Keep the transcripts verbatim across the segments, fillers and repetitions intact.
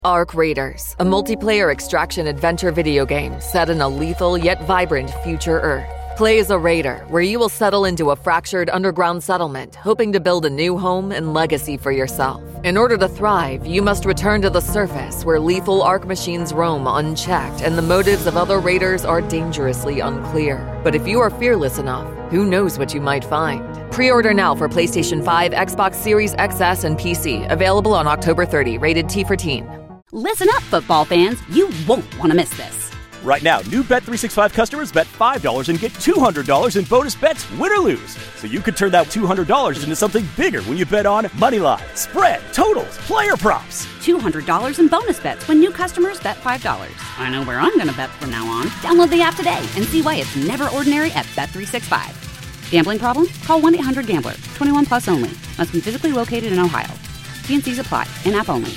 Arc Raiders, a multiplayer extraction adventure video game set in a lethal yet vibrant future Earth. Play as a raider, where you will settle into a fractured underground settlement, hoping to build a new home and legacy for yourself. In order to thrive, you must return to the surface, where lethal Arc machines roam unchecked, and the motives of other raiders are dangerously unclear. But if you are fearless enough, who knows what you might find? Pre-order now for PlayStation five, Xbox Series X S, and P C. Available on October thirtieth. Rated T for teen. Listen up, football fans. You won't want to miss this. Right now, new Bet three sixty-five customers bet five dollars and get two hundred dollars in bonus bets, win or lose. So you could turn that two hundred dollars into something bigger when you bet on money line, spread, totals, player props. two hundred dollars in bonus bets when new customers bet five dollars. I know where I'm going to bet from now on. Download the app today and see why it's never ordinary at Bet three sixty-five. Gambling problem? Call one eight hundred gambler. twenty-one plus only. Must be physically located in Ohio. T and C's apply. In-app only.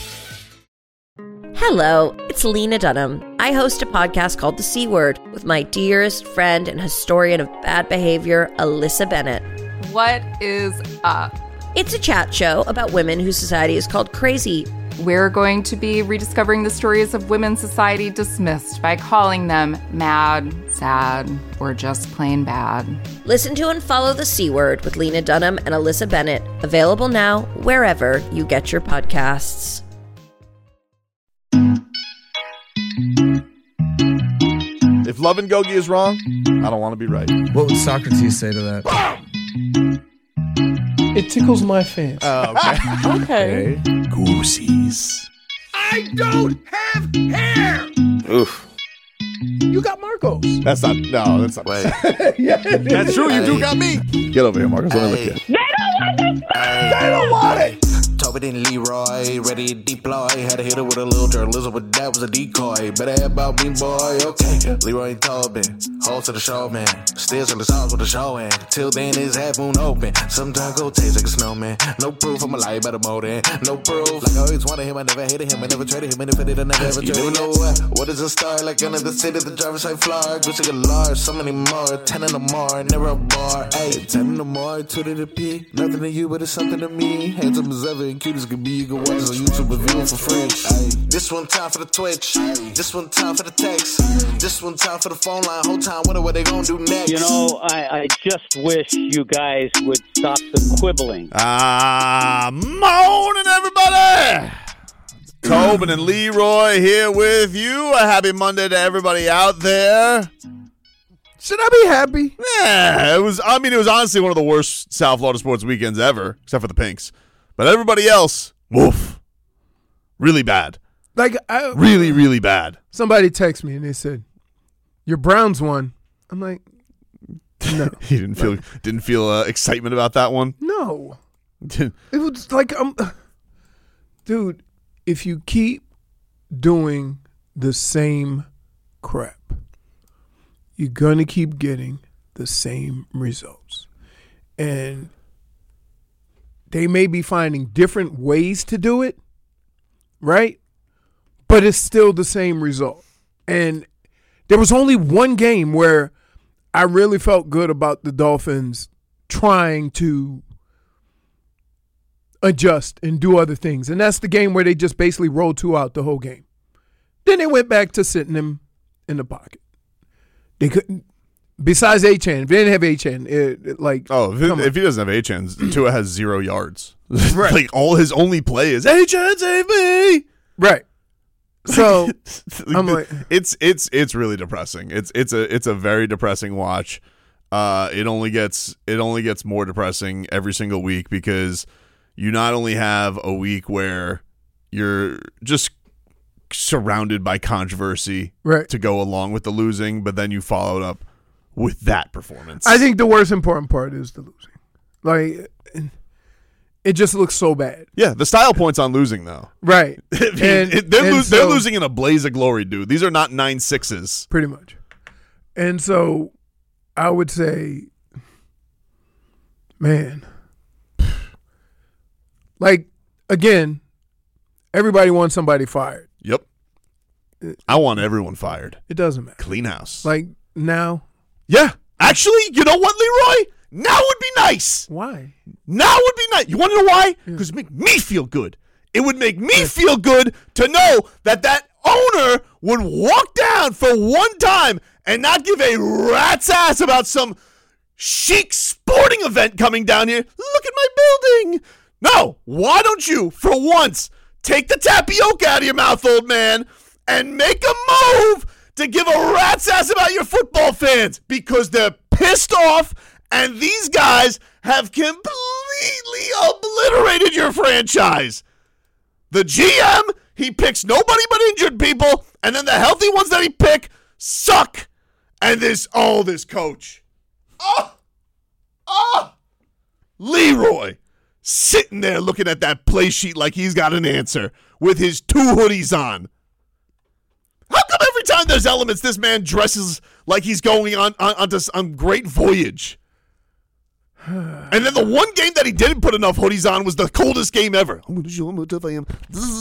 Hello, it's Lena Dunham. I host a podcast called The C Word with my dearest friend and historian of bad behavior, Alyssa Bennett. What is up? It's a chat show about women whose society is called crazy. We're going to be rediscovering the stories of women's society dismissed by calling them mad, sad, or just plain bad. Listen to and follow The C Word with Lena Dunham and Alyssa Bennett. Available now wherever you get your podcasts. If love and Gogi is wrong, I don't want to be right. What would Socrates say to that? It tickles my fancy. Oh, okay. Okay. Goosies. I don't have hair! Oof. You got Marcos. That's not, no, that's not. Wait. Yeah, That's true, you do got me. Get over here, Marcos. Let me look at you. They don't want this! They don't want it! Tobin and Leroy, ready to deploy. Had to hit it with a little journalism, but that was a decoy. Better have about me, boy, okay. Leroy and Tobin, hold to the show, man. Still in the songs with the show, and till then it's half moon open. Sometimes go taste like a snowman. No proof, I'm a lie about a motor. No proof, like I always wanted him, I never hated him, I never traded him, and if I did, I never ever traded him. You never know what, what is a star, like another city, the driver's side floor. Gucci galore, so many more, ten in the more, never a bar, ayy. Ten in the more, two to the P. Nothing to you, but it's something to me. Handsome as ever and cute as can be. You can watch us on YouTube and view it for free. Ay. This one time for the Twitch. This one time for the text. This one time for the phone line. Whole time wonder what they gonna do next. You know, I, I just wish you guys would stop the quibbling. Ah, morning, everybody. Tobin and Leroy here with you. A happy Monday to everybody out there. Should I be happy? Yeah, it was. I mean, it was honestly one of the worst South Florida sports weekends ever, except for the Pinks. But everybody else, woof, really bad. Like, I, really, really bad. Somebody texted me and they said, "Your Browns won." I'm like, no. You didn't feel didn't feel uh, excitement about that one? No. It was like, um, dude, if you keep doing the same crap, you're gonna keep getting the same results, and they may be finding different ways to do it, right? But it's still the same result. And there was only one game where I really felt good about the Dolphins trying to adjust and do other things. And that's the game where they just basically rolled two out the whole game. Then they went back to sitting him in the pocket. They couldn't. Besides Achane, if they didn't have Achane, it, it, like oh, if, it, if he doesn't have Achane, Tua has zero yards. Right. Like all his only play is Achane, save me. Right. So I'm like, it's it's it's really depressing. It's it's a it's a very depressing watch. Uh, it only gets it only gets more depressing every single week because you not only have a week where you're just surrounded by controversy right. to go along with the losing, but then you followed up with that performance. I think the worst important part is the losing. Like, it just looks so bad. Yeah, the style points on losing, though. Right. I mean, and, it, they're, and lo- so, they're losing in a blaze of glory, dude. These are not nine sixes. Pretty much. And so I would say, man, like, again, everybody wants somebody fired. Yep. I want everyone fired. It doesn't matter. Clean house. Like, now. Yeah. Actually, you know what, Leroy? Now would be nice. Why? Now would be nice. You want to know why? Because yeah. it make me feel good. it would make me feel good to know that that owner would walk down for one time and not give a rat's ass about some chic sporting event coming down here. Look at my building. No, why don't you, for once, take the tapioca out of your mouth, old man, and make a move to give a rat's ass about your football fans, because they're pissed off and these guys have completely obliterated your franchise. The G M, he picks nobody but injured people, and then the healthy ones that he pick suck. And this, oh, this coach. Oh, oh, Leroy sitting there looking at that play sheet like he's got an answer with his two hoodies on. How come every time there's elements, this man dresses like he's going on on, on, to, on great voyage? And then the one game that he didn't put enough hoodies on was the coldest game ever. I'm going to show him how tough I am.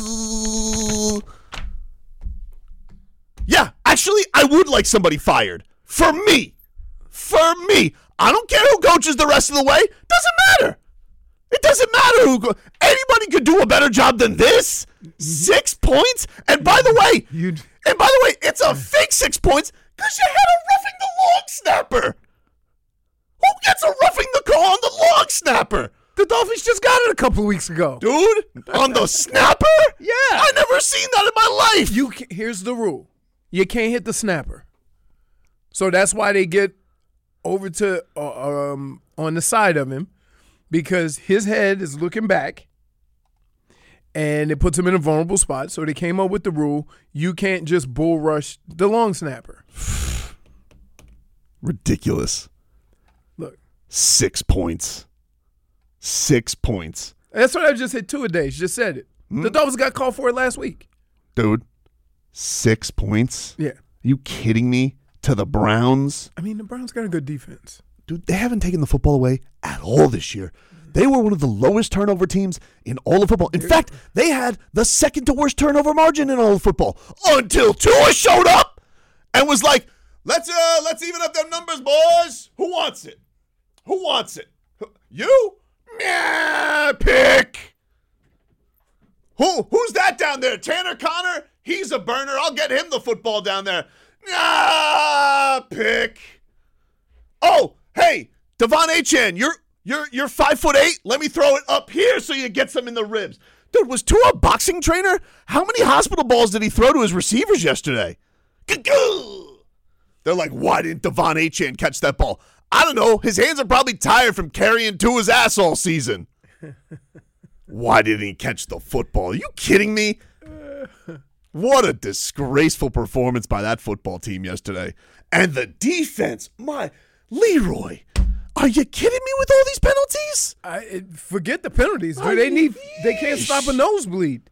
Yeah, actually, I would like somebody fired. For me. For me. I don't care who coaches the rest of the way. Doesn't matter. It doesn't matter who. Go- Anybody could do a better job than this. Six points. And by the way, You'd- and by the way, it's a fake six points because you had a roughing the long snapper. Who gets a roughing the call on the long snapper? The Dolphins just got it a couple of weeks ago. Dude, on the snapper? Yeah. I never seen that in my life. You can, here's the rule. You can't hit the snapper. So that's why they get over to uh, um on the side of him, because his head is looking back and it puts him in a vulnerable spot. So they came up with the rule, you can't just bull rush the long snapper. Ridiculous. Look. Six points. Six points. That's what I just said two a day. She just said it. Mm. The Dolphins got called for it last week. Dude, six points? Yeah. Are you kidding me? To the Browns? I mean, the Browns got a good defense. Dude, they haven't taken the football away at all this year. They were one of the lowest turnover teams in all of football. In fact, they had the second to worst turnover margin in all of football until Tua showed up and was like, let's uh, let's even up them numbers, boys. Who wants it? Who wants it? You? Yeah, pick. Who? Who's that down there? Tanner Connor? He's a burner. I'll get him the football down there. Ah, pick. Oh, hey, Devon Achane, you're you're you're five foot eight. Let me throw it up here so you get some in the ribs. Dude, was Tua a boxing trainer? How many hospital balls did he throw to his receivers yesterday? They're like, why didn't Devon Achane catch that ball? I don't know. His hands are probably tired from carrying Tua's ass all season. Why didn't he catch the football? Are you kidding me? What a disgraceful performance by that football team yesterday. And the defense, my Leroy, are you kidding me with all these penalties? I forget the penalties. Do they need? They can't stop a nosebleed.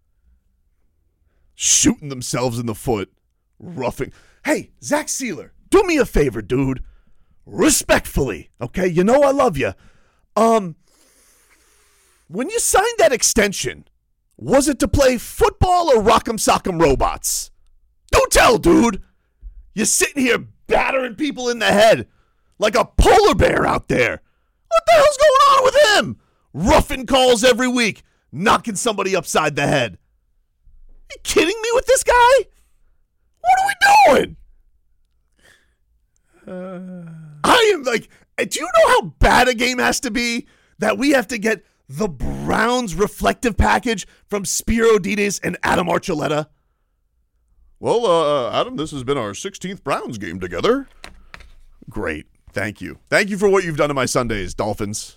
Shooting themselves in the foot, roughing. Hey, Zach Sealer, do me a favor, dude. Respectfully, okay? You know I love you. Um, when you signed that extension, was it to play football or rock'em sock'em robots? Do tell, dude. You're sitting here battering people in the head like a polar bear out there. What the hell's going on with him? Roughing calls every week, knocking somebody upside the head. You kidding me with this guy? What are we doing? Uh... I am like, do you know how bad a game has to be that we have to get the Browns reflective package from Spiro Dides and Adam Archuleta? Well, uh, Adam, this has been our sixteenth Browns game together. Great. Thank you. Thank you for what you've done to my Sundays, Dolphins.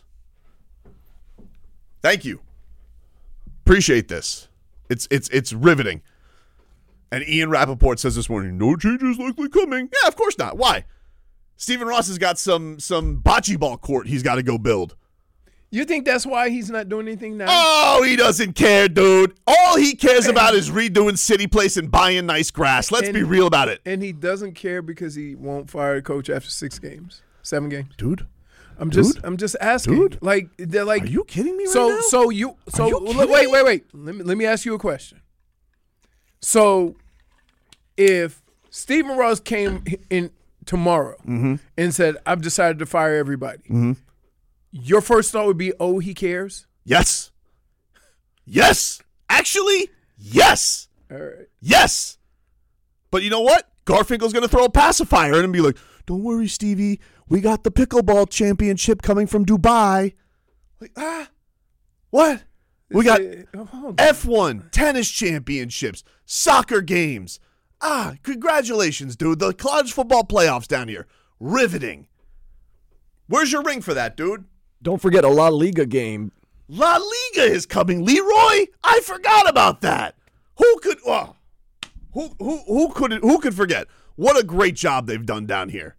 Thank you. Appreciate this. It's it's it's riveting. And Ian Rappaport says this morning, no changes likely coming. Yeah, of course not. Why? Stephen Ross has got some some bocce ball court he's got to go build. You think that's why he's not doing anything now? Oh, he doesn't care, dude. All he cares about is redoing City Place and buying nice grass. Let's and, be real about it. And he doesn't care because he won't fire a coach after six games, seven games. Dude, I'm dude? just I'm just asking. Dude, like they're like. Are you kidding me right so, now? So you so you wait wait me? wait. Let me let me ask you a question. So, if Stephen Ross came in tomorrow mm-hmm. and said, I've decided to fire everybody, mm-hmm. your first thought would be, oh, he cares? Yes. Yes. Actually, yes. All right. Yes. But you know what? Garfinkel's going to throw a pacifier in and be like, don't worry, Stevie. We got the pickleball championship coming from Dubai. Like, ah, what? We got F one, tennis championships, soccer games. Ah, congratulations, dude. The college football playoffs down here. Riveting. Where's your ring for that, dude? Don't forget a La Liga game. La Liga is coming. Leroy, I forgot about that. Who could oh, who who who could who could forget? What a great job they've done down here.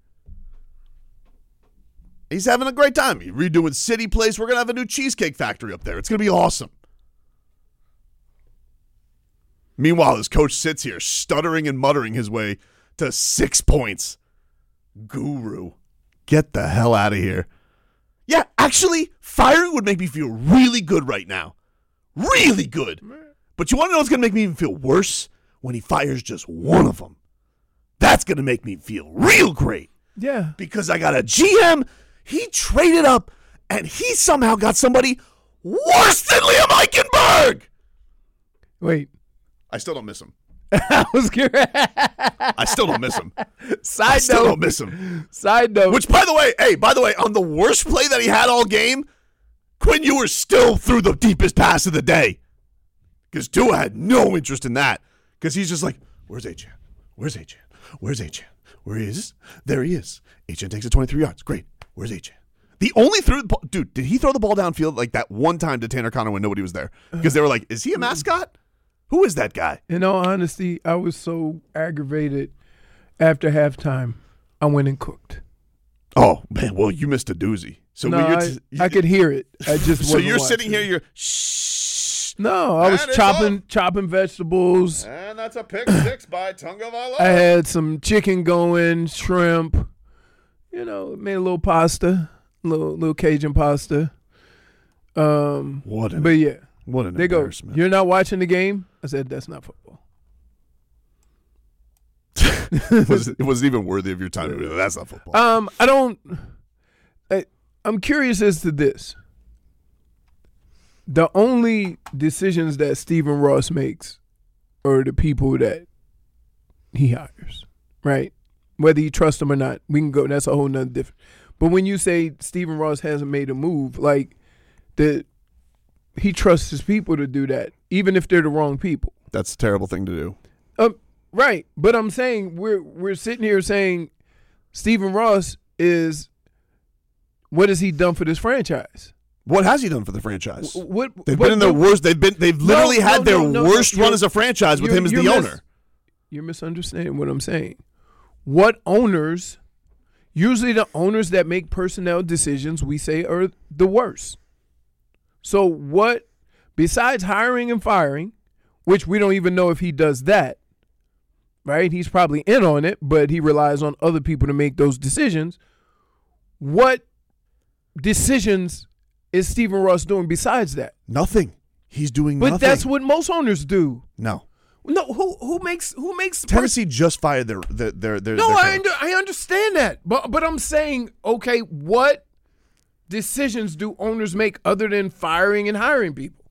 He's having a great time. He's redoing City Place. We're going to have a new cheesecake factory up there. It's going to be awesome. Meanwhile, his coach sits here stuttering and muttering his way to six points. Guru, get the hell out of here. Yeah, actually, firing would make me feel really good right now. Really good. But you want to know what's going to make me even feel worse? When he fires just one of them. That's going to make me feel real great. Yeah. Because I got a G M, he traded up, and he somehow got somebody worse than Liam Eichenberg. Wait. I still don't miss him. I was curious. I still don't miss him. Side I still note. don't miss him. Side note. Which, by the way, hey, by the way, on the worst play that he had all game, Quinn Ewers still threw the deepest pass of the day. Because Tua had no interest in that. Because he's just like, where's Achane? Where's Achane? Where's Achane? Where he is? There he is. Achane takes it twenty-three yards. Great. Where's Achane? The only threw the ball, dude, did he throw the ball downfield like that one time to Tanner Conner when nobody was there? Because they were like, is he a mascot? Who is that guy? In all honesty, I was so aggravated after halftime, I went and cooked. Oh, man, well, you missed a doozy. So no, we I, t- I could hear it. I just So wasn't you're watching. sitting here, you're shh. No, I was And it's chopping up. chopping vegetables. And that's a pick six by Tunga Vailoa. I had some chicken going, shrimp. You know, made a little pasta, little little Cajun pasta. Um, What an but yeah, What an they go. embarrassment. You're not watching the game. I said that's not football. it, was, it wasn't even worthy of your time. That's not football. Um, I don't. I, I'm curious as to this. The only decisions that Stephen Ross makes are the people that he hires, right? Whether you trust them or not, we can go. That's a whole nother different. But when you say Stephen Ross hasn't made a move, like the he trusts his people to do that, even if they're the wrong people. That's a terrible thing to do. Um, right. But I'm saying we're we're sitting here saying Stephen Ross is what has he done for this franchise? What has he done for the franchise? What They've but- been in their but- worst. They've been. They've literally No, had no, their no, no, worst no, run you're- as a franchise with you're- him as you're the mis- owner. You're misunderstanding what I'm saying. What owners, usually the owners that make personnel decisions, we say are the worst. So what, besides hiring and firing, which we don't even know if he does that, right? He's probably in on it, but he relies on other people to make those decisions. What decisions is Stephen Ross doing besides that? Nothing. He's doing But nothing. that's what most owners do. No. No, who who makes who makes Tennessee just fired their their their. their No, their I coach. under, I understand that, but but I'm saying, okay, what decisions do owners make other than firing and hiring people?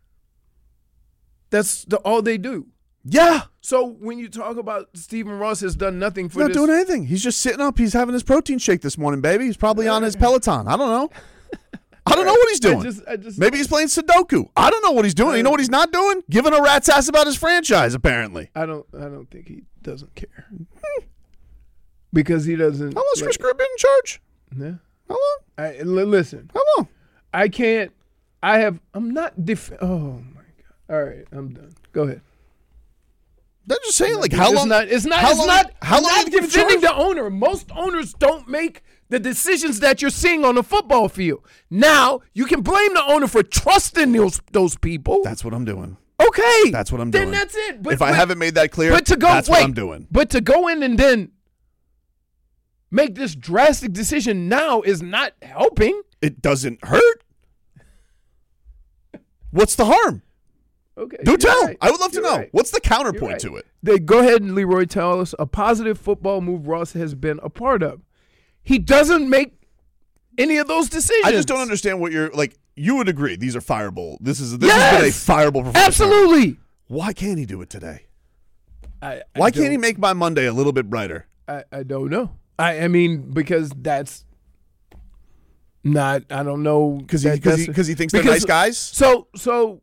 That's the, all they do. Yeah. So when you talk about Stephen Ross has done nothing for He's not this, doing anything. He's just sitting up. He's having his protein shake this morning, baby. He's probably on his Peloton. I don't know. I don't know what he's doing. I just, I just, Maybe he's playing Sudoku. I don't know what he's doing. You know what he's not doing? Giving a rat's ass about his franchise, apparently. I don't I don't think he doesn't care because he doesn't. How long's like- Chris Gribb been in charge? Yeah. How long? I, li- listen. How long? I can't. I have. I'm not. Def- oh my god. All right. I'm done. Go ahead. They're just saying, like, how it's long? Not, it's not. how It's long- not. how I'm long not have you been in defending charge? the owner. Most owners don't make the decisions that you're seeing on the football field. Now you can blame the owner for trusting those those people. That's what I'm doing. Okay. That's what I'm then doing. that's it. But, if I but- haven't made that clear, but to go, that's wait, what I'm doing. But to go in and then make this drastic decision now is not helping. It doesn't hurt. What's the harm? Okay. Do you're tell. right. I would love to You're know. right. What's the You're counterpoint right. to it? They go ahead and Leroy tell us a positive football move Ross has been a part of. He doesn't make any of those decisions. I just don't understand what you're like. you would agree these are fireable. This is this Yes! has been a fireable performance. Absolutely. Why can't he do it today? I, I Why can't don't- he make my Monday a little bit brighter? I, I don't know. I, I mean, because that's not, I don't know. Because he, that- cause he, that's- 'cause he thinks they're because- nice guys? So, so,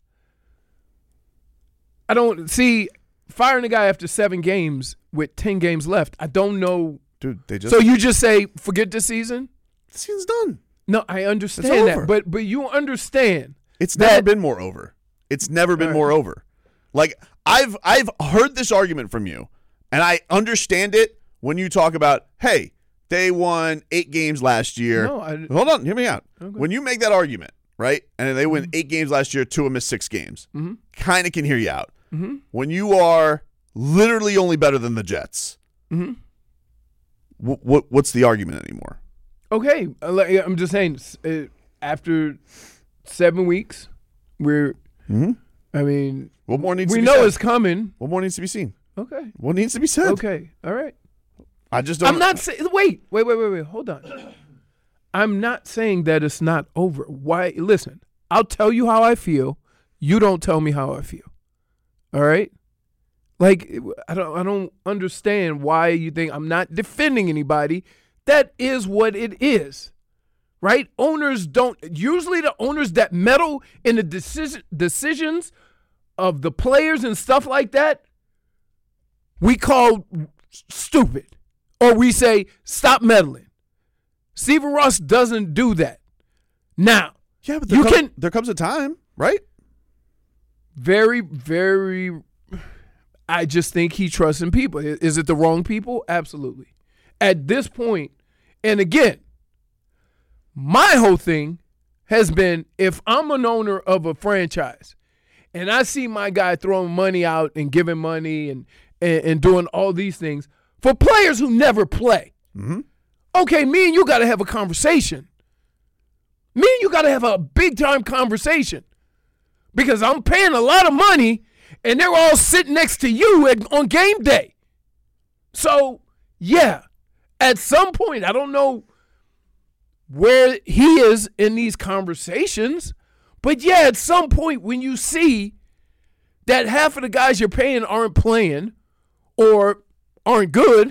I don't, see, firing a guy after seven games with ten games left, I don't know. Dude, they just. So you just say, forget the season? The season's done. No, I understand It's that. over. But, but you understand. It's that- never been more over. It's never been All right. more over. Like, I've I've heard this argument from you, and I understand it when you talk about, hey, they won eight games last year. No, I- Hold on, hear me out. Okay. When you make that argument, right, and they win eight games last year, two of them missed six games, Mm-hmm. kind of can hear you out. Mm-hmm. When you are literally only better than the Jets, Mm-hmm. wh- what what's the argument anymore? Okay, uh, like, I'm just saying. s- uh, After seven weeks, we're. Mm-hmm. I mean, What more needs we to be know said? it's coming. What more needs to be seen? Okay. What needs to be said? Okay. All right. I just don't. I'm not saying. Wait, wait, wait, wait, wait. Hold on. I'm not saying that it's not over. Why? Listen, I'll tell you how I feel. You don't tell me how I feel. All right. Like I don't. I don't understand why you think I'm not defending anybody. That is what it is. Right? Owners don't, usually the owners that meddle in the decision, decisions of the players and stuff like that, we call stupid. Or we say, stop meddling. Stephen Ross doesn't do that. Now, Yeah, but there, you come- can, there comes a time, right? very, very, I just think he trusts in people. I- Is it the wrong people? Absolutely. At this point, and again, my whole thing has been if I'm an owner of a franchise and I see my guy throwing money out and giving money and, and, and doing all these things for players who never play, Mm-hmm. okay, me and you got to have a conversation. Me and you got to have a big-time conversation because I'm paying a lot of money and they're all sitting next to you at, on game day. So, yeah, at some point, I don't know where he is in these conversations, but yeah, at some point when you see that half of the guys you're paying aren't playing or aren't good,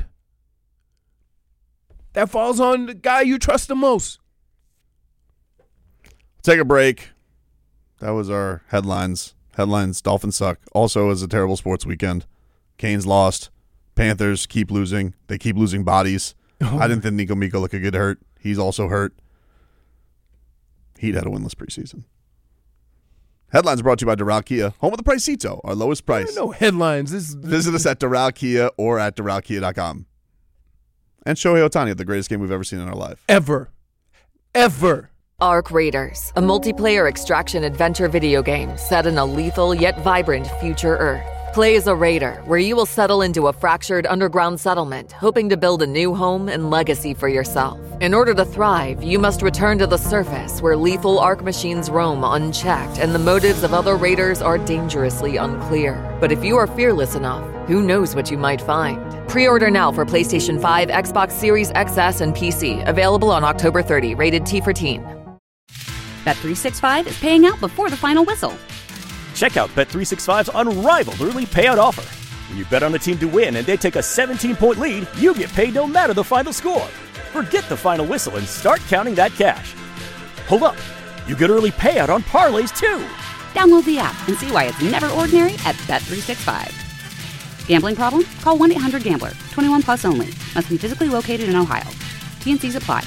that falls on the guy you trust the most. Take a break. That was our headlines. Headlines, Dolphins suck. Also, it was a terrible sports weekend. Canes lost. Panthers keep losing. They keep losing bodies. Oh. I didn't think Nico Miko looked good hurt. He's also hurt. Heat had a winless preseason. Headlines brought to you by Doral Kia, home of the Pricito, our lowest price. No headlines. This is Visit us at Doral Kia or at doral kia dot com. And Shohei Ohtani, the greatest game we've ever seen in our life. ever, ever. Arc Raiders, a multiplayer extraction adventure video game set in a lethal yet vibrant future Earth. Play as a raider, where you will settle into a fractured underground settlement, hoping to build a new home and legacy for yourself. In order to thrive, you must return to the surface, where lethal Arc machines roam unchecked and the motives of other raiders are dangerously unclear. But if you are fearless enough, who knows what you might find? Pre-order now for PlayStation five, Xbox Series X S, and P C. Available on October thirtieth. Rated T for teen. Bet three sixty-five is paying out before the final whistle. Check out Bet three sixty-five's unrivaled early payout offer. When you bet on a team to win and they take a seventeen-point lead, you get paid no matter the final score. Forget the final whistle and start counting that cash. Hold up. You get early payout on parlays, too. Download the app and see why it's never ordinary at Bet three sixty-five. Gambling problem? Call one eight hundred gambler. twenty-one plus only. Must be physically located in Ohio. T and Cs apply.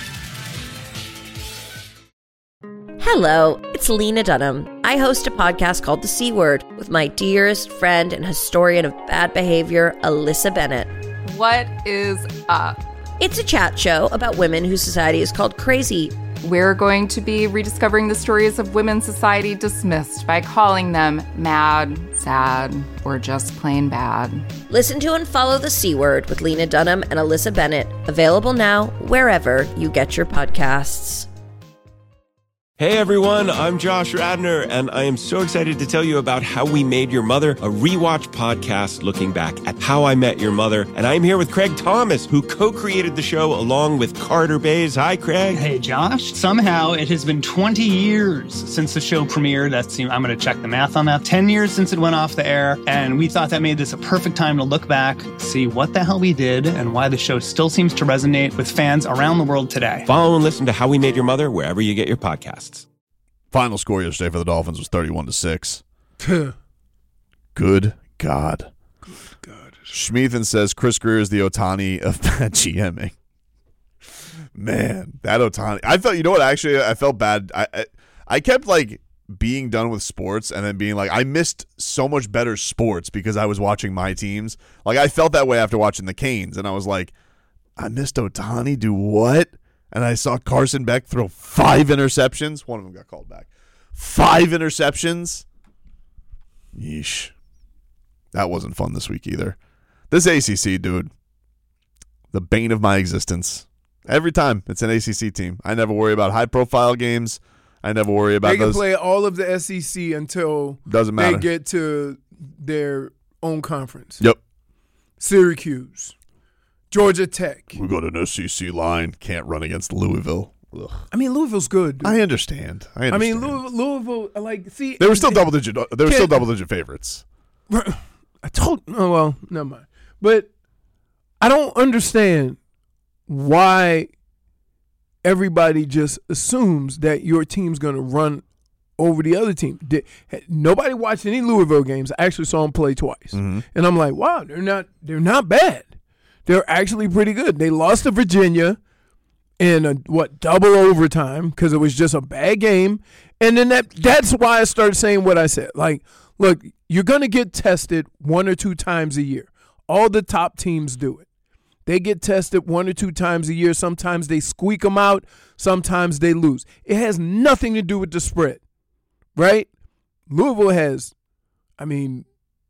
Hello, it's Lena Dunham. I host a podcast called The C Word with my dearest friend and historian of bad behavior, Alyssa Bennett. What is up? It's a chat show about women whose society is called crazy. We're going to be rediscovering the stories of women's society dismissed by calling them mad, sad, or just plain bad. Listen to and follow The C Word with Lena Dunham and Alyssa Bennett. Available now wherever you get your podcasts. Hey everyone, I'm Josh Radner, and I am so excited to tell you about How We Made Your Mother, a rewatch podcast looking back at How I Met Your Mother. And I'm here with Craig Thomas, who co-created the show along with Carter Bays. Hi, Craig. Hey, Josh. Somehow it has been twenty years since the show premiered. That's, I'm going to check the math on that. ten years since it went off the air, and we thought that made this a perfect time to look back, see what the hell we did, and why the show still seems to resonate with fans around the world today. Follow and listen to How We Made Your Mother wherever you get your podcasts. Final score yesterday for the Dolphins was thirty-one to six. Good God. Good God. Schmeathan says Chris Greer is the Ohtani of bad GMing. Man, that Ohtani. I felt, you know what, actually, I felt bad. I, I I kept, like, being done with sports and then being like, I missed so much better sports because I was watching my teams. Like, I felt that way after watching the Canes, and I was like, I missed Ohtani do what? And I saw Carson Beck throw five interceptions. One of them got called back. Five interceptions. Yeesh. That wasn't fun this week either. This A C C, dude, the bane of my existence. Every time it's an A C C team. I never worry about high-profile games. I never worry about those. They can those. play all of the S E C until Doesn't matter. they get to their own conference. Yep. Syracuse. Georgia Tech. We got an S E C line. Can't run against Louisville. Ugh. I mean, Louisville's good. Dude. I understand. I understand. I mean, Louisville, Louisville, like, see. They were still double digit. They were still double digit favorites. I told. Oh, well, never mind. But I don't understand why everybody just assumes that your team's going to run over the other team. Did, nobody watched any Louisville games. I actually saw them play twice. Mm-hmm. And I'm like, wow, they're not they're not bad. They're actually pretty good. They lost to Virginia in a, what, double overtime because it was just a bad game. And then that that's why I started saying what I said. Like, look, you're going to get tested one or two times a year. All the top teams do it. They get tested one or two times a year. Sometimes they squeak them out. Sometimes they lose. It has nothing to do with the spread, right? Louisville has, I mean,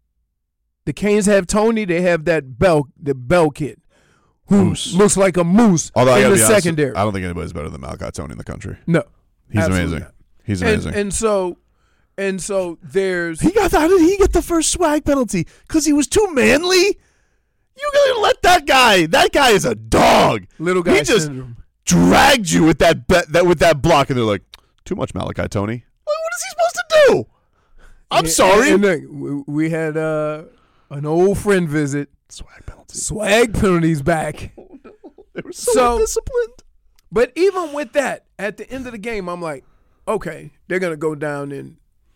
the Canes have Tony. They have that Bell, the Bell kid, who Moose. looks like a moose Although in I the be honest, secondary. I don't think anybody's better than Malachi Tony in the country. No, he's absolutely amazing. not. He's amazing. And, and so, and so there's he got. How did he get the first swag penalty? Because he was too manly. You gotta let that guy. That guy is a dog. Little guy He just syndrome. dragged you with that bet that with that block, and they're like, too much, Malachi Tony. Like, what is he supposed to do? I'm And- sorry. and look, we- we had uh, an old friend visit. Swag penalties. Swag penalties back. They were so, So- disciplined. But even with that, at the end of the game, I'm like, okay, they're gonna go down and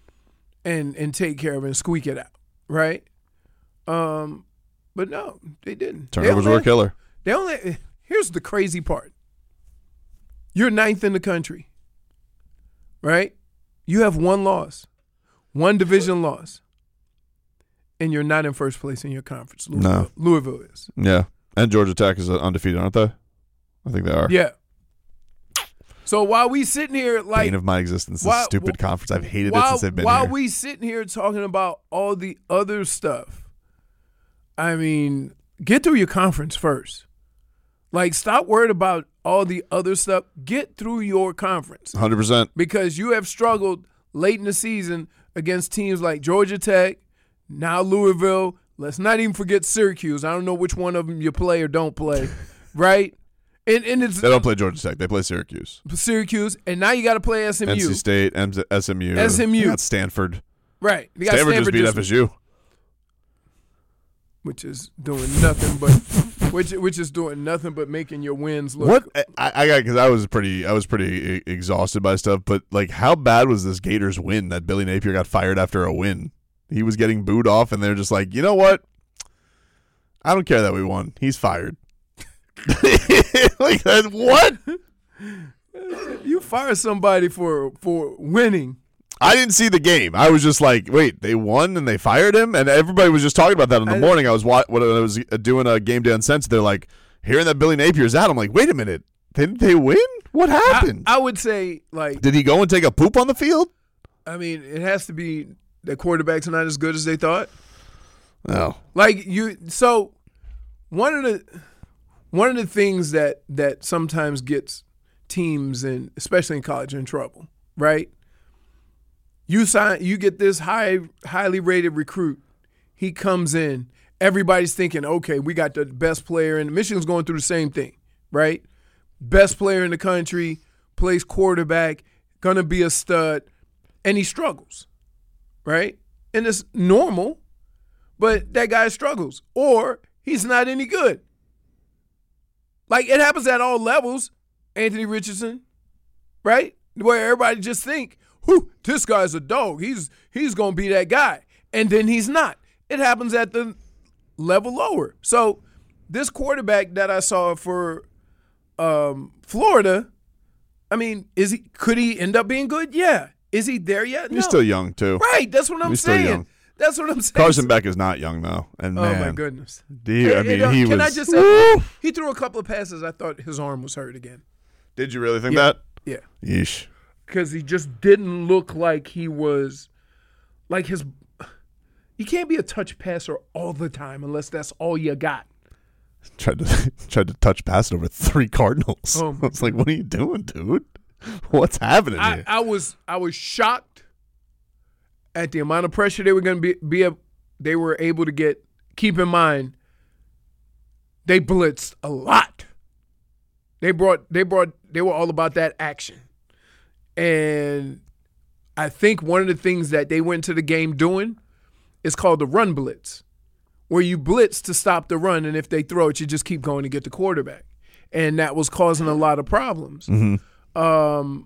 and and take care of it and squeak it out, right? Um, but no, they didn't. They Turnovers only- were a killer. They only. Here's the crazy part. You're ninth in the country, right? You have one loss, one division loss, and you're not in first place in your conference. Louisville, No. Louisville is. Yeah, and Georgia Tech is undefeated, aren't they? I think they are. Yeah. So while we sitting here like Bane of my existence. This while- stupid conference. I've hated while, it since they've been while here. we sitting here talking about all the other stuff, I mean, get through your conference first. Like, stop worried about all the other stuff. Get through your conference. one hundred percent. Because you have struggled late in the season against teams like Georgia Tech, now Louisville. Let's not even forget Syracuse. I don't know which one of them you play or don't play, right? And, and it's They don't play Georgia Tech. They play Syracuse. Syracuse, and now you got to play S M U. N C State, M- S M U. S M U. They got Stanford. Right. You got Stanford, Stanford just beat just- F S U. which is doing nothing but which which is doing nothing but making your wins look. What I, I got because I was pretty I was pretty e- exhausted by stuff, but like how bad was this Gators win that Billy Napier got fired after a win? He was getting booed off, and they're just like, you know what? I don't care that we won. He's fired. Like that, what? You fire somebody for for winning. I didn't see the game. I was just like, wait, they won and they fired him, and everybody was just talking about that in the I- morning. I was wa- when I was doing a game day uncensored. They're like, hearing that Billy Napier's out. I'm like, wait a minute, didn't they win? What happened? I, I would say like Did he go and take a poop on the field? I mean, it has to be the quarterbacks are not as good as they thought. No. Like you so one of the one of the things that that sometimes gets teams and especially in college in trouble, right? You sign, you get this high, highly rated recruit. He comes in. Everybody's thinking, okay, we got the best player, and Michigan's going through the same thing, right? Best player in the country, plays quarterback, gonna be a stud, and he struggles, right? And it's normal, but that guy struggles, or he's not any good. Like, it happens at all levels. Anthony Richardson, right? Where everybody just think, whew, this guy's a dog. He's he's going to be that guy. And then he's not. It happens at the level lower. So this quarterback that I saw for um, Florida, I mean, is he? Could he end up being good? Yeah. Is he there yet? He's no. still young, too. Right. That's what I'm He's saying. Still young. That's what I'm saying. Carson Beck is not young, though. And oh, man, my goodness. He, I mean, and, uh, he can was. I just say, he threw a couple of passes. I thought his arm was hurt again. Did you really think yeah. that? Yeah. Yeesh. Because he just didn't look like he was, like his, you can't be a touch passer all the time unless that's all you got. Tried to tried to touch pass it over three Cardinals. Oh I was like, what are you doing, dude? What's happening I, here? I was I was shocked at the amount of pressure they were going to be, be a, they were able to get. Keep in mind, they blitzed a lot. They brought they brought they were all about that action. And I think one of the things that they went to the game doing is called the run blitz, where you blitz to stop the run, and if they throw it, you just keep going to get the quarterback. And that was causing a lot of problems. Mm-hmm. Um,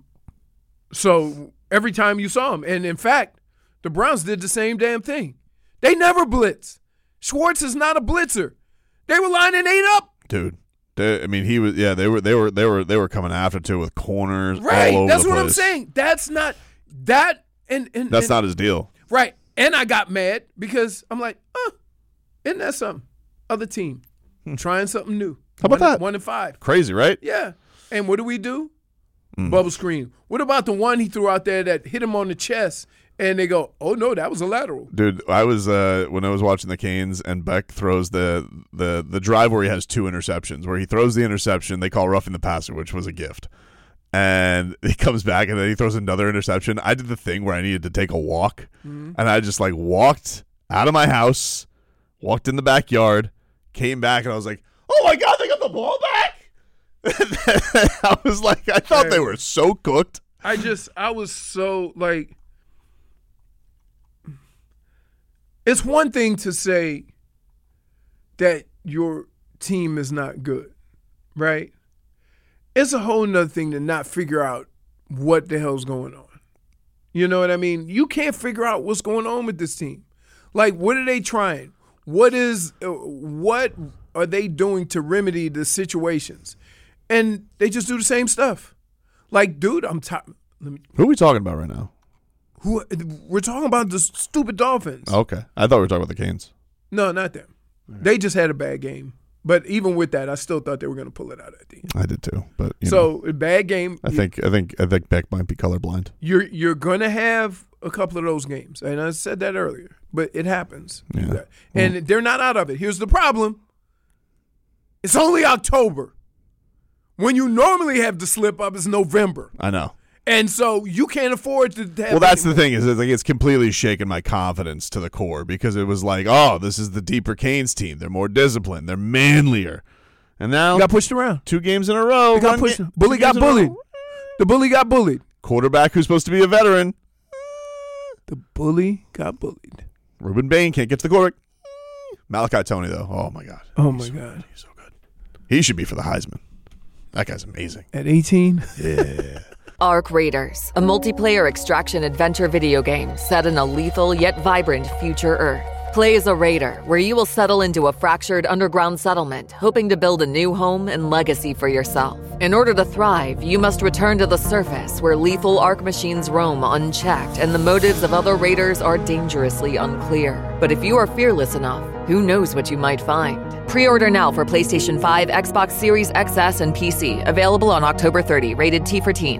so every time you saw them, and in fact, the Browns did the same damn thing. They never blitz. Schwartz is not a blitzer. They were lining eight up. Dude. They, I mean, he was. Yeah, they were. They were. They were. They were coming after too with corners right. all over That's the what place. I'm saying. That's not that. And, and that's and, not his deal. Right. And I got mad because I'm like, oh, isn't that something? Other team trying something new. How about one, that? One and five. Crazy, right? Yeah. And what do we do? Mm. Bubble screen. What about the one he threw out there that hit him on the chest? And they go, oh, no, that was a lateral. Dude, I was uh, when I was watching the Canes and Beck throws the, the the drive where he has two interceptions, where he throws the interception, they call roughing the passer, which was a gift. And he comes back and then he throws another interception. I did the thing where I needed to take a walk, mm-hmm. and I just like walked out of my house, walked in the backyard, came back, and I was like, oh my God, they got the ball back? I was like, I thought hey, they were so cooked. I just, I was so like, it's one thing to say that your team is not good, right? It's a whole nother thing to not figure out what the hell's going on. You know what I mean? You can't figure out what's going on with this team. Like, what are they trying? What is, uh, what are they doing to remedy the situations? And they just do the same stuff. Like, dude, I'm tired. Who are we talking about right now? Who we're talking about the stupid Dolphins. Okay. I thought we were talking about the Canes. No, not them. Right. They just had a bad game. But even with that, I still thought they were going to pull it out at the end. I did too. But you so know, a bad game. I think I think I think Beck might be colorblind. You're you're going to have a couple of those games, and I said that earlier. But it happens. Yeah. And well, they're not out of it. Here's the problem. It's only October. When you normally have to slip up, it's November. I know. And so you can't afford to have. Well, that's the thing is, it's like it's completely shaken my confidence to the core because it was like, oh, this is the deeper Canes team. They're more disciplined. They're manlier. And now you got pushed around. Two games in a row. They got pushed. Ga- bully got bullied. The bully got bullied. Quarterback who's supposed to be a veteran. The bully got bullied. Ruben Bain can't get to the quarterback. Malachi Tony though, oh my God. Oh my he's God, so he's so good. He should be for the Heisman. That guy's amazing. At eighteen. Yeah. Arc Raiders, a multiplayer extraction adventure video game set in a lethal yet vibrant future Earth. Play as a raider, where you will settle into a fractured underground settlement, hoping to build a new home and legacy for yourself. In order to thrive, you must return to the surface, where lethal Arc machines roam unchecked and the motives of other raiders are dangerously unclear. But if you are fearless enough, who knows what you might find? Pre-order now for PlayStation five, Xbox Series X S, and P C. Available on October thirtieth. Rated T for teen.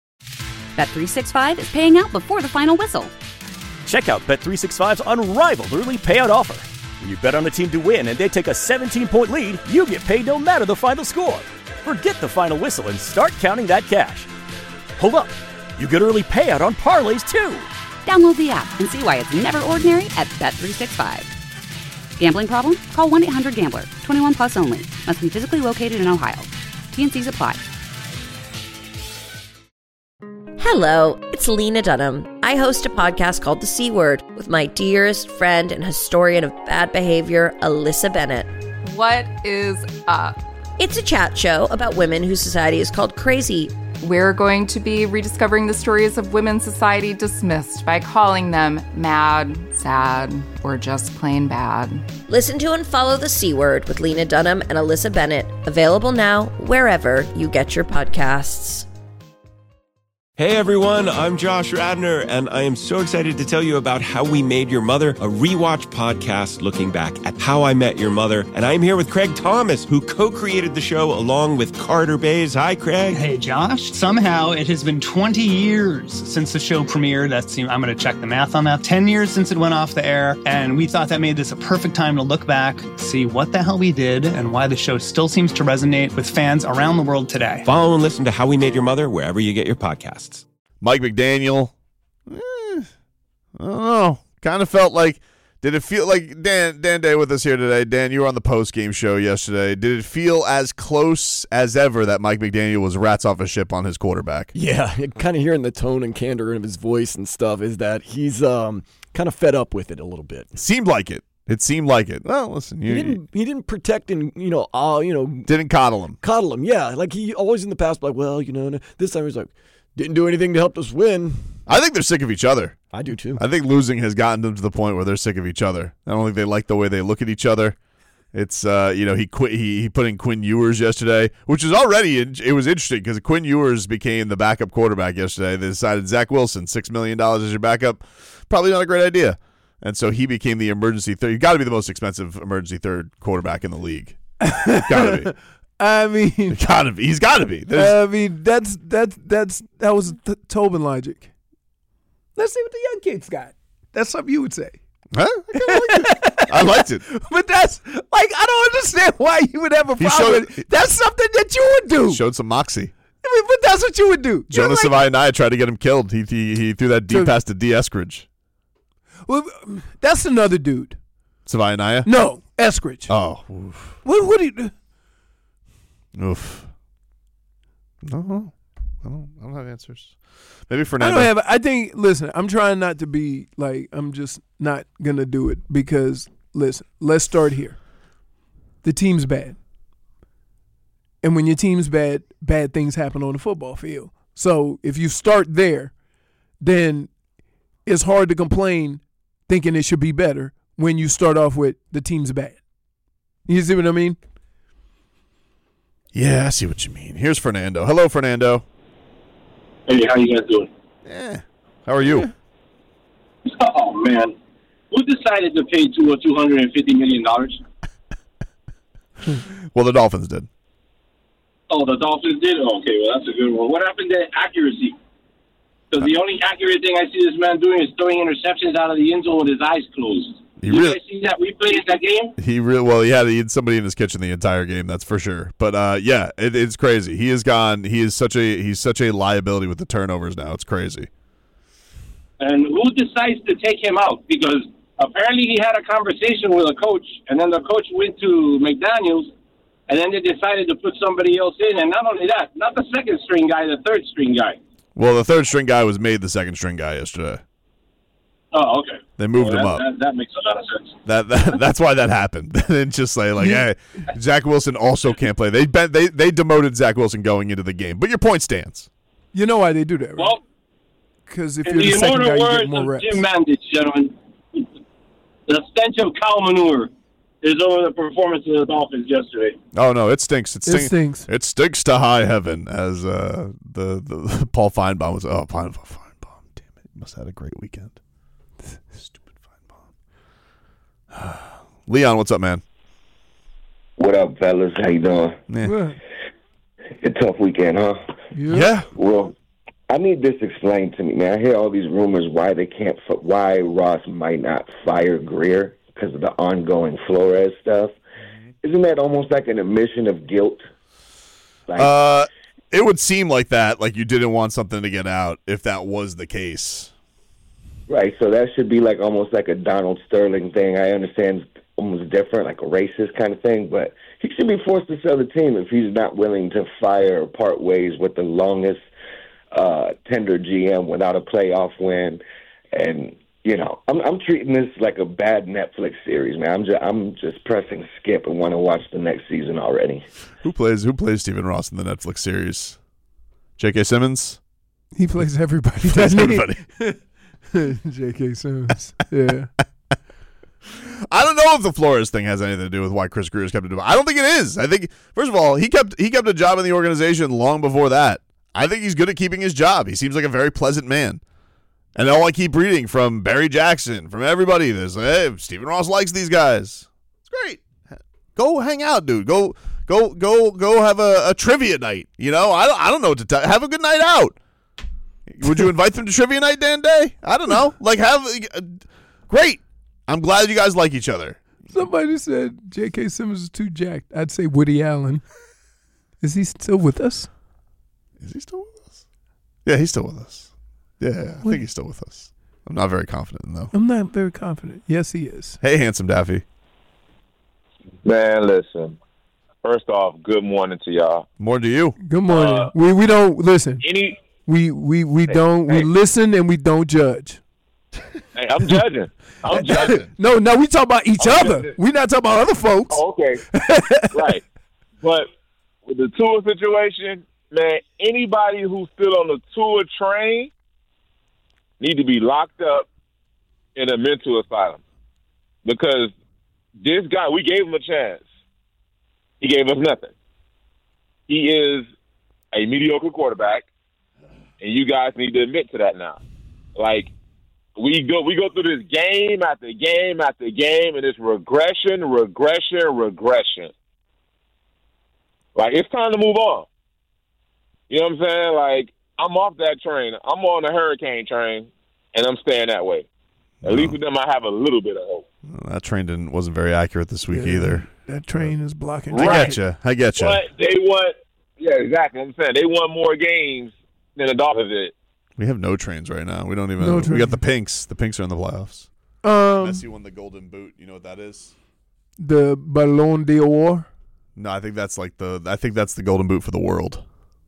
Bet three sixty-five is paying out before the final whistle. Check out Bet three sixty-five's unrivaled early payout offer. When you bet on a team to win and they take a seventeen-point lead, you get paid no matter the final score. Forget the final whistle and start counting that cash. Hold up. You get early payout on parlays, too. Download the app and see why it's never ordinary at Bet three sixty-five. Gambling problem? Call one eight hundred gambler. twenty-one plus only. Must be physically located in Ohio. T and C's apply. Hello, it's Lena Dunham. I host a podcast called The C Word with my dearest friend and historian of bad behavior, Alyssa Bennett. What is up? It's a chat show about women whose society is called crazy. We're going to be rediscovering the stories of women society dismissed by calling them mad, sad, or just plain bad. Listen to and follow The C Word with Lena Dunham and Alyssa Bennett. Available now wherever you get your podcasts. Hey everyone, I'm Josh Radnor, and I am so excited to tell you about How We Made Your Mother, a rewatch podcast looking back at How I Met Your Mother. And I'm here with Craig Thomas, who co-created the show along with Carter Bays. Hi, Craig. Hey, Josh. Somehow it has been twenty years since the show premiered. That's, I'm going to check the math on that. ten years since it went off the air, and we thought that made this a perfect time to look back, see what the hell we did, and why the show still seems to resonate with fans around the world today. Follow and listen to How We Made Your Mother wherever you get your podcasts. Mike McDaniel, eh, I don't know. Kind of felt like, did it feel like, Dan Dan Day with us here today. Dan, you were on the post-game show yesterday. Did it feel as close as ever that Mike McDaniel was rats off a ship on his quarterback? Yeah, kind of hearing the tone and candor of his voice and stuff is that he's um, kind of fed up with it a little bit. Seemed like it. It seemed like it. Well, listen, you, he didn't. He didn't protect and you know, uh, you know, didn't coddle him. Coddle him, yeah. Like he always in the past, like, well, you know, this time he's like, didn't do anything to help us win. I think they're sick of each other. I do too. I think losing has gotten them to the point where they're sick of each other. I don't think they like the way they look at each other. It's uh, you know, he quit. He, he put in Quinn Ewers yesterday, which is already it was interesting because Quinn Ewers became the backup quarterback yesterday. They decided Zach Wilson, six million dollars as your backup, probably not a great idea. And so he became the emergency third. He's got to be the most expensive emergency third quarterback in the league. Got to be. I mean, gotta be. He's got to be. There's, I mean, that's that's that's that was t- Tobin logic. Let's see what the young kids got. That's something you would say. Huh? I, liked I liked it. But that's like I don't understand why you would have a problem. Showed, with it. That's something that you would do. Showed some moxie. I mean, but that's what you would do. Jonas like, Savaianaya tried to get him killed. He he, he threw that deep so, pass to D. Eskridge. Well, that's another dude. Savaianaya? No, Eskridge. Oh. Oof. What what do you do? Oof. No, I don't. I don't have answers. Maybe Fernando. I don't have. I think. Listen, I'm trying not to be like. I'm just not gonna do it because. Listen, let's start here. The team's bad, and when your team's bad, bad things happen on the football field. So if you start there, then it's hard to complain, thinking it should be better when you start off with the team's bad. You see what I mean? Yeah, I see what you mean. Here's Fernando. Hello, Fernando. Hey, how you guys doing? Yeah. How are you? Yeah. Oh, man. Who decided to pay Tua two hundred fifty million dollars? Well, the Dolphins did. Oh, the Dolphins did? Okay, well, that's a good one. What happened to accuracy? Because the only accurate thing I see this man doing is throwing interceptions out of the end zone with his eyes closed. He Did really, you guys see that replay in that game? He really well. He had, he had somebody in his kitchen the entire game. That's for sure. But uh, yeah, it, it's crazy. He is gone. He is such a he's such a liability with the turnovers now. It's crazy. And who decides to take him out? Because apparently he had a conversation with a coach, and then the coach went to McDaniels, and then they decided to put somebody else in. And not only that, not the second string guy, the third string guy. Well, the third string guy was made the second string guy yesterday. Oh, okay. They moved well, him that, up. That, that makes a lot of sense. That, that that's why that happened. They didn't just say like, "Hey, Zach Wilson also can't play." They bet they they demoted Zach Wilson going into the game. But your point stands. You know why they do that, right? Well, because if you're the, the second guy, you get more reps. Jim Mandich, gentlemen, the stench of cow manure is over the performance of the Dolphins yesterday. Oh no, it stinks. It, stink, it stinks. It stinks to high heaven, as uh, the, the Paul Feinbaum was. Oh, Feinbaum, Feinbaum, damn it! He must have had a great weekend. Stupid Feinbaum. Leon, what's up, man? What up, fellas? How you doing? Yeah. A tough weekend, huh? Yeah. yeah. Well, I need this explained to me, man. I hear all these rumors why they can't, why Ross might not fire Greer because of the ongoing Flores stuff. Mm-hmm. Isn't that almost like an admission of guilt? Like, uh, it would seem like that, like you didn't want something to get out if that was the case. Right, so that should be like almost like a Donald Sterling thing. I understand it's almost different, like a racist kind of thing, but he should be forced to sell the team if he's not willing to fire or part ways with the longest uh, tender G M without a playoff win. And, you know, I'm, I'm treating this like a bad Netflix series, man. I'm just, I'm just pressing skip and want to watch the next season already. Who plays Who plays Stephen Ross in the Netflix series? J K. Simmons? He plays everybody. He plays everybody. J K. Simmons. Yeah. I don't know if the Flores thing has anything to do with why Chris Greer's kept a job. I don't think it is. I think, first of all, he kept he kept a job in the organization long before that. I think he's good at keeping his job. He seems like a very pleasant man. And all I keep reading from Barry Jackson, from everybody, is, hey, Stephen Ross likes these guys. It's great. Go hang out, dude. Go go go go have a, a trivia night. You know, I don't, I don't know what to tell. Have a good night out. Would you invite them to trivia night, Dan Day? I don't know. Like, have uh, great. I'm glad you guys like each other. Somebody said J K. Simmons is too jacked. I'd say Woody Allen. Is he still with us? Is he still with us? Yeah, he's still with us. Yeah, I think he's still with us. I'm not very confident, though. I'm not very confident. Yes, he is. Hey, handsome Daffy. Man, listen. First off, good morning to y'all. More to you. Good morning. Uh, we we don't listen. Any we we we Hey, don't hey. we listen and we don't judge. Hey, I'm judging. I'm judging. No, no, we talk about each I'm other. judging. We not talking about other folks. Oh, okay. Right. But with the Tua situation, man, anybody who's still on the Tua train need to be locked up in a mental asylum. Because this guy, we gave him a chance. He gave us nothing. He is a mediocre quarterback, and you guys need to admit to that now. Like, we go we go through this game after game after game, and it's regression, regression, regression. Like, it's time to move on. You know what I'm saying? Like, I'm off that train. I'm on the hurricane train, and I'm staying that way. At least with them, I have a little bit of hope. That train didn't wasn't very accurate this week Yeah. either. That train is blocking. I Right. get you. I get you. But they want, yeah, exactly. I'm saying they won more games than the Dolphins did. We have no trains right now. We don't even. No we train. got the Pinks. The Pinks are in the playoffs. Um, Messi won the Golden Boot. You know what that is? the Ballon d'Or. No, I think that's like the. I think that's the Golden Boot for the world.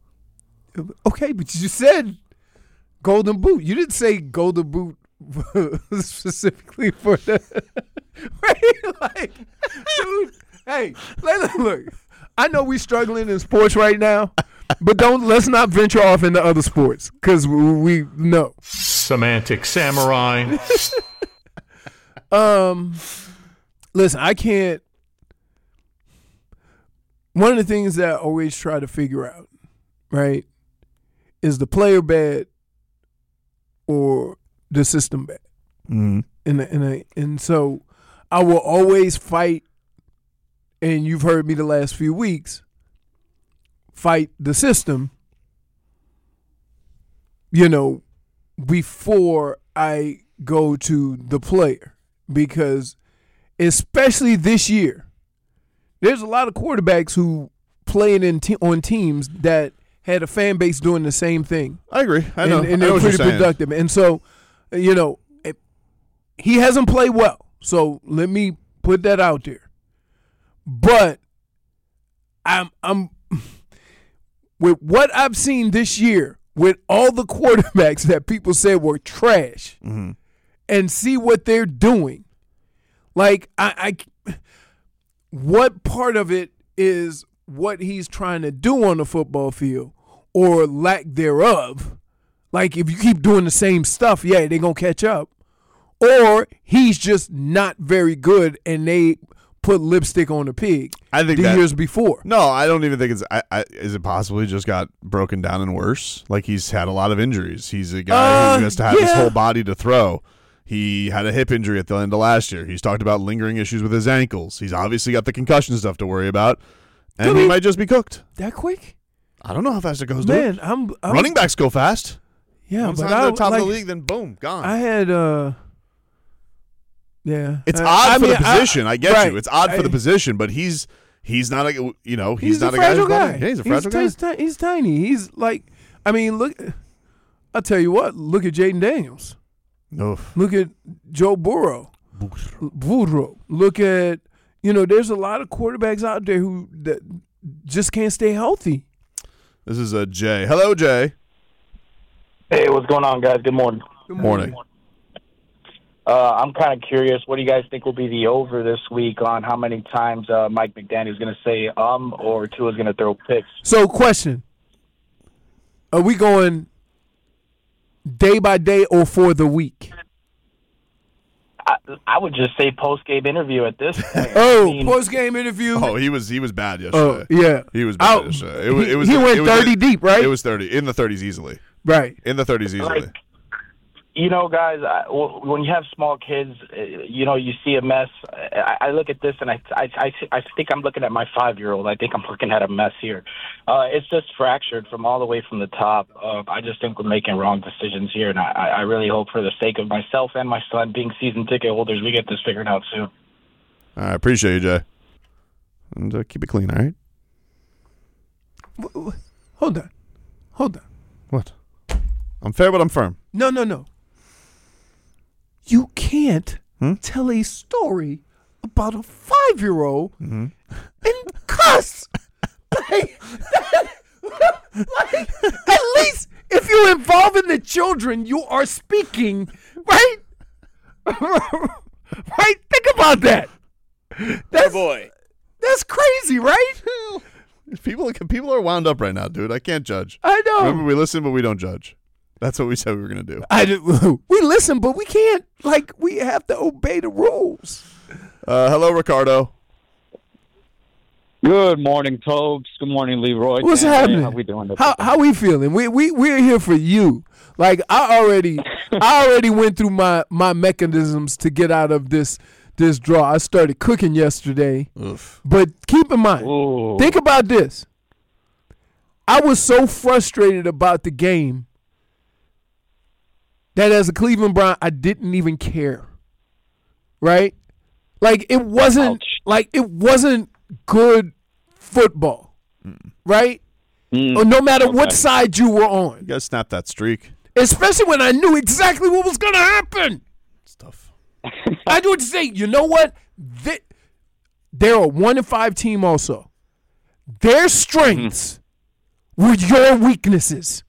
Okay, but you said Golden Boot. You didn't say Golden Boot specifically for the. Right? Like, dude, hey, look, look. I know we struggling in sports right now, but don't let's not venture off into other sports because we, we know. Semantic samurai. Um, listen, I can't. One of the things that I always try to figure out, right, is the player bad or the system bad, mm-hmm. and and I, and so I will always fight. And you've heard me the last few weeks fight the system. You know, before I go to the player, because especially this year, there's a lot of quarterbacks who playing in te- on teams that had a fan base doing the same thing. I agree. I know. And, and I know they're what pretty you're saying. productive. And so, you know, it, he hasn't played well. So let me put that out there. But I'm I'm with what I've seen this year with all the quarterbacks that people said were trash, mm-hmm. and see what they're doing. Like I, I, what part of it is what he's trying to do on the football field or lack thereof? Like if you keep doing the same stuff, yeah, they're gonna catch up. Or he's just not very good, and they put lipstick on the pig. I think the that, years before. No, I don't even think it's. I, I, is it possible he just got broken down and worse? Like he's had a lot of injuries. He's a guy Uh, who has to have his yeah. whole body to throw. He had a hip injury at the end of last year. He's talked about lingering issues with his ankles. He's obviously got the concussion stuff to worry about, and Could he be- might just be cooked. That quick? I don't know how fast it goes. Man, dude. I'm, I'm running backs go fast. Yeah, Once but they're I at the top like, of the league, then boom, gone. I had uh, yeah. It's Uh, odd I for mean, the position. I, get right. you. It's odd for I- the position, but he's he's not a you know he's, He's not a a guy. fragile who's guy. running. Yeah, he's a fragile he's, guy. He's, he's tiny. He's like, I mean, look. I'll tell you what. Look at Jaden Daniels. Oof. Look at Joe Burrow. Burrow. Look at you know. There's a lot of quarterbacks out there who that just can't stay healthy. This is a Jay. Hello, Jay. Hey, what's going on, guys? Good morning. Good morning. Uh, I'm kind of curious. What do you guys think will be the over this week on how many times uh, Mike McDaniel is going to say um or Tua is going to throw picks? So, question: are we going day by day or for the week? I, I would just say post game interview at this point. Oh, I mean, post game interview. Oh, he was he was bad Oh, yesterday. yeah. he was bad Out. yesterday. It was, He- it was, he went it was- thirty deep, right? It was thirty in the thirties easily. Right. In the thirties easily. Like, you know, guys, I, w- when you have small kids, uh, you know, you see a mess. I, I look at this and I, I, I, I think I'm looking at my five-year-old. I think I'm looking at a mess here. Uh, it's just fractured from all the way from the top. Uh, I just think we're making wrong decisions here, and I, I really hope for the sake of myself and my son being season ticket holders, we get this figured out soon. I appreciate you, Jay. And uh, keep it clean, all right? Hold on. Hold on. What? I'm fair, but I'm firm. No, no, no. You can't Hmm? tell a story about a five-year-old Mm-hmm. and cuss. like, like, at least if you're involving the children, you are speaking, right? Right? Think about that. That's, boy. That's crazy, right? People, people are wound up right now, dude. I can't judge. I know. Remember, we listen, but we don't judge. That's what we said we were going to do. I do, we listen, but we can't. Like, we have to obey the rules. Uh, hello, Ricardo. Good morning, Tobes. Good morning, Leroy. What's And, happening? hey, how we doing? today? How how we feeling? We we we're here for you. Like I already I already went through my my mechanisms to get out of this this draw. I started cooking yesterday. Oof. But keep in mind, Ooh. think about this. I was so frustrated about the game that as a Cleveland Brown, I didn't even care. Right? Like it wasn't Ouch. like it wasn't good football. Mm. Right? Mm. Or no matter what Okay. side you were on. You got to snap that streak. Especially when I knew exactly what was going to happen. Stuff. I would say, you know what? They, they're a one and five team also. Their strengths were your weaknesses.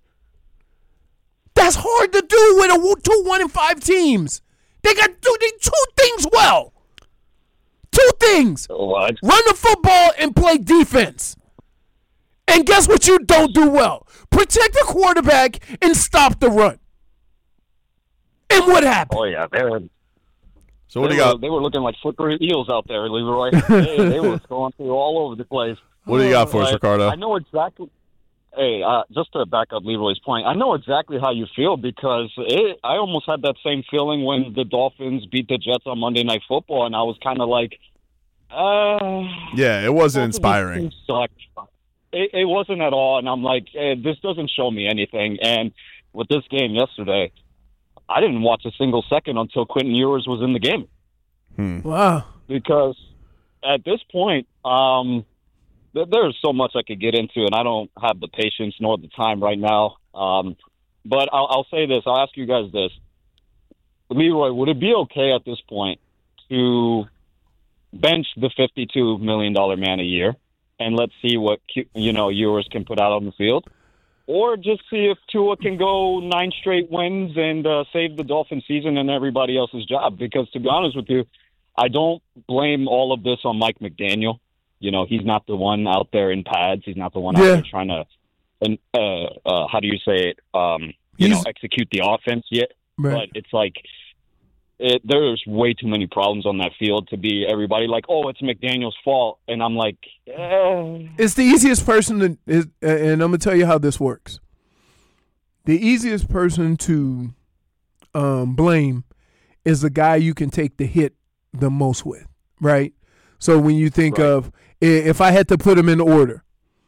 That's hard to do with a two one and five teams. They got two, they, two things well. Two things. What? Run the football and play defense. And guess what you don't do well? Protect the quarterback and stop the run. And what happened? Oh, yeah. They're, So what they, do you were, got? they were looking like slippery eels out there, Leroy. they, they were going through all over the place. What do you got for us, But Ricardo? I know exactly. Hey, uh, just to back up Leroy's point, I know exactly how you feel because it, I almost had that same feeling when the Dolphins beat the Jets on Monday Night Football, and I was kind of like, uh, Yeah, it wasn't both of these inspiring. teams sucked. It, it wasn't at all, and I'm like, eh, this doesn't show me anything. And with this game yesterday, I didn't watch a single second until Quentin Ewers was in the game. Hmm. Wow. Because at this point, um, th- there's so much I could get into, and I don't have the patience nor the time right now. Um, but I'll, I'll say this. I'll ask you guys this. Leroy, would it be okay at this point to bench the fifty-two million dollars man a year and let's see what, you know, Ewers can put out on the field? Or just see if Tua can go nine straight wins and uh, save the Dolphin season and everybody else's job? Because to be honest with you, I don't blame all of this on Mike McDaniel. You know, he's not the one out there in pads. He's not the one out Yeah. there trying to, and uh, uh, how do you say it, um, you He's- know, execute the offense yet. Right. But it's like, it, there's way too many problems on that field to be everybody like, oh, it's McDaniel's fault. And I'm like, eh. It's the easiest person to, is, and I'm going to tell you how this works. The easiest person to um, blame is the guy you can take the hit the most with, right? So when you think Right. of, i- if I had to put them in order,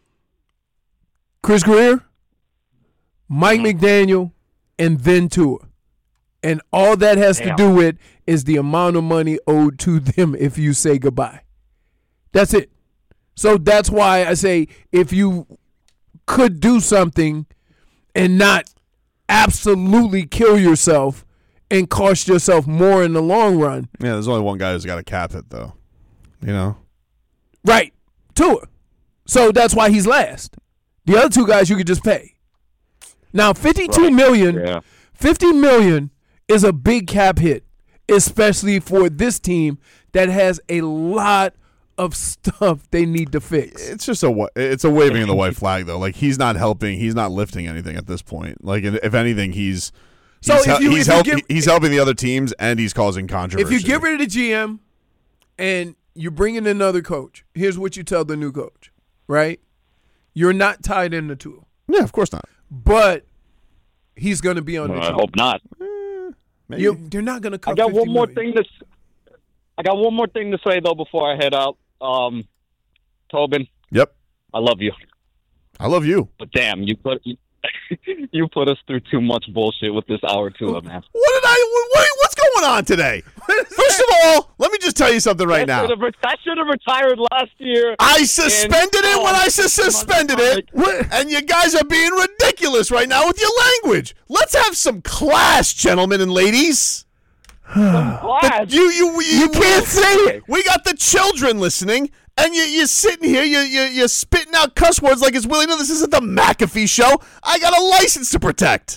Chris Greer, Mike McDaniel, and then Tua. And all that has Damn. to do with is the amount of money owed to them if you say goodbye. That's it. So that's why I say if you could do something and not absolutely kill yourself and cost yourself more in the long run. Yeah, there's only one guy who's got to cap it, though. You know? Right. Tua. So that's why he's last. The other two guys you could just pay. Now, fifty-two Right. million, Yeah. fifty million is a big cap hit, especially for this team that has a lot of stuff they need to fix. It's just a wa- it's a waving of the white flag, though. Like, he's not helping. He's not lifting anything at this point. Like, if anything, he's So he's, if hel- you- he's, if you help- give- he's helping the other teams, and he's causing controversy. If you get rid of the G M and you bring in another coach, here's what you tell the new coach, right? You're not tied into Tua. Yeah, of course not. But he's going to be on Well, the I team. hope not. You, they're not going to cut I got one fifty more million. thing to. s- I got one more thing to say though before I head out. Um, Tobin. Yep. I love you. I love you. But damn, you put you put us through too much bullshit with this hour two, man. What did I? What, what's going on today? First of all, let me just tell you something right now. Should have, I should have retired last year. I suspended and- it when I sus- suspended it, and you guys are being ridiculous right now with your language. Let's have some class, gentlemen and ladies. Class. You, you, you, You can't say it. We got the children listening, and you, you're sitting here, you, you, you're spitting out cuss words like it's Willie. No, this isn't the McAfee show. I got a license to protect.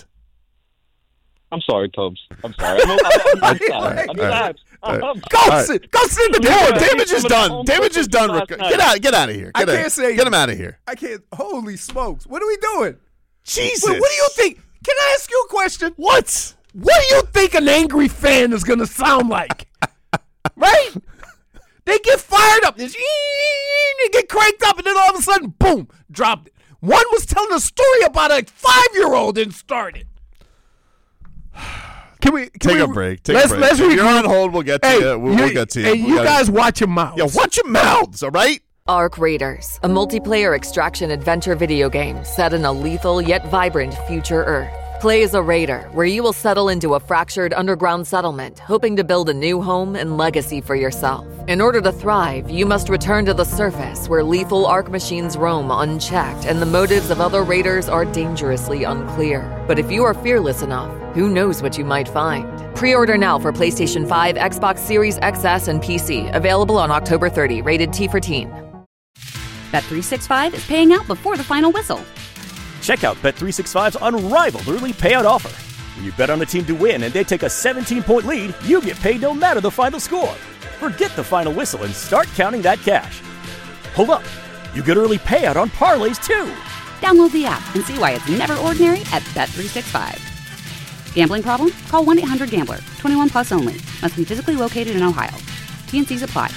I'm sorry, Tobes. I'm sorry. I'm, I'm, I'm, I'm sorry. I'm All right. sorry. All right. Go All right. sit. Go sit in the Yeah, corner. damage is Some of the done. home Damage is cooking done. last Rick. night. Get out. Get out of here. I Get can't out. say. Get him out of here. I can't. Holy smokes! What are we doing? Jesus. Wait, what do you think? Can I ask you a question? What? What do you think an angry fan is going to sound like? Right? They get fired up. They get cranked up, and then all of a sudden, boom, dropped it. One was telling a story about a five-year-old and started. Can we can Take we, a break. Take let's, a break. Let's If you're regroup. on hold, we'll get to Hey, you. We'll, we'll get to you. Hey, We you gotta- guys watch your mouths. Yeah, watch your mouths, all right? Ark Raiders, a multiplayer extraction adventure video game set in a lethal yet vibrant future Earth. Play as a raider, where you will settle into a fractured underground settlement, hoping to build a new home and legacy for yourself. In order to thrive, you must return to the surface, where lethal Ark machines roam unchecked, and the motives of other raiders are dangerously unclear. But if you are fearless enough, who knows what you might find? Pre-order now for PlayStation five, Xbox Series X S, and P C. Available on October thirtieth. Rated T for teen. Bet three sixty-five is paying out before the final whistle. Check out Bet three sixty-five's unrivaled early payout offer. When you bet on the team to win and they take a seventeen-point lead, you get paid no matter the final score. Forget the final whistle and start counting that cash. Hold up. You get early payout on parlays, too. Download the app and see why it's never ordinary at Bet three sixty-five. Gambling problem? Call one eight hundred gambler. twenty-one plus only. Must be physically located in Ohio. T and C's apply.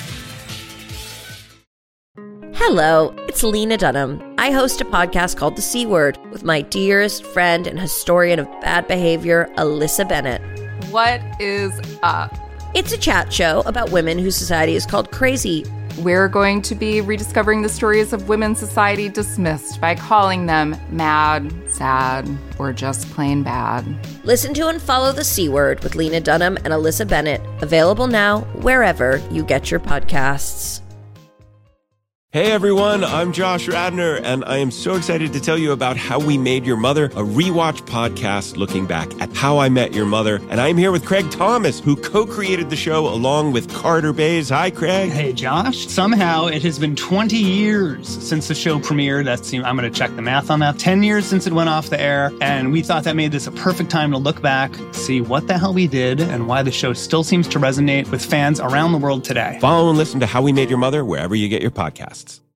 Hello, it's Lena Dunham. I host a podcast called The C Word with my dearest friend and historian of bad behavior, Alyssa Bennett. What is up? It's a chat show about women whose society is called crazy. We're going to be rediscovering the stories of women society dismissed by calling them mad, sad, or just plain bad. Listen to and follow The C Word with Lena Dunham and Alyssa Bennett. Available now wherever you get your podcasts. Hey everyone, I'm Josh Radner, and I am so excited to tell you about How We Made Your Mother, a rewatch podcast looking back at How I Met Your Mother. And I'm here with Craig Thomas, who co-created the show along with Carter Bays. Hi, Craig. Hey, Josh. Somehow it has been twenty years since the show premiered. That's, I'm going to check the math on that. ten years since it went off the air. And we thought that made this a perfect time to look back, see what the hell we did, and why the show still seems to resonate with fans around the world today. Follow and listen to How We Made Your Mother wherever you get your podcasts.